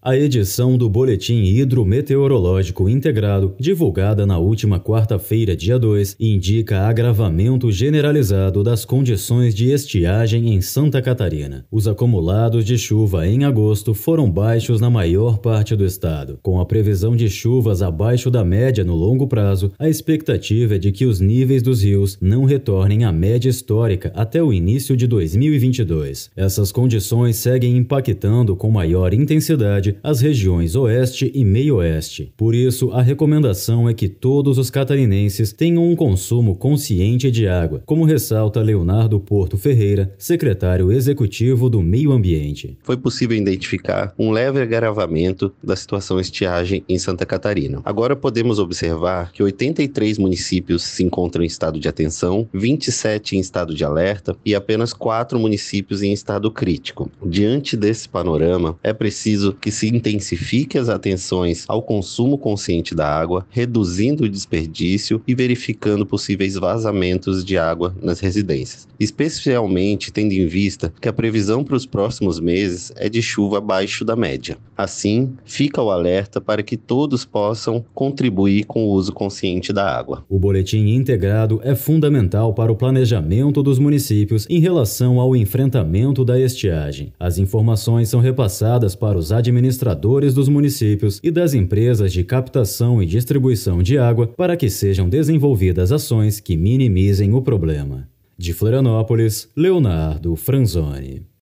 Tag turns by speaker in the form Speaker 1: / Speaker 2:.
Speaker 1: A edição do Boletim Hidrometeorológico Integrado, divulgada na última quarta-feira, dia 2, indica agravamento generalizado das condições de estiagem em Santa Catarina. Os acumulados de chuva em agosto foram baixos na maior parte do estado. Com a previsão de chuvas abaixo da média no longo prazo, a expectativa é de que os níveis dos rios não retornem à média histórica até o início de 2022. Essas condições seguem impactando com maior intensidade as regiões Oeste e Meio-Oeste. Por isso, a recomendação é que todos os catarinenses tenham um consumo consciente de água, como ressalta Leonardo Porto Ferreira, secretário executivo do Meio Ambiente.
Speaker 2: Foi possível identificar um leve agravamento da situação estiagem em Santa Catarina. Agora podemos observar que 83 municípios se encontram em estado de atenção, 27 em estado de alerta e apenas 4 municípios em estado crítico. Diante desse panorama, é preciso que se intensifique as atenções ao consumo consciente da água, reduzindo o desperdício e verificando possíveis vazamentos de água nas residências, especialmente tendo em vista que a previsão para os próximos meses é de chuva abaixo da média. Assim, fica o alerta para que todos possam contribuir com o uso consciente da água.
Speaker 1: O boletim integrado é fundamental para o planejamento dos municípios em relação ao enfrentamento da estiagem. As informações são repassadas para os administradores dos municípios e das empresas de captação e distribuição de água para que sejam desenvolvidas ações que minimizem o problema. De Florianópolis, Leonardo Franzoni.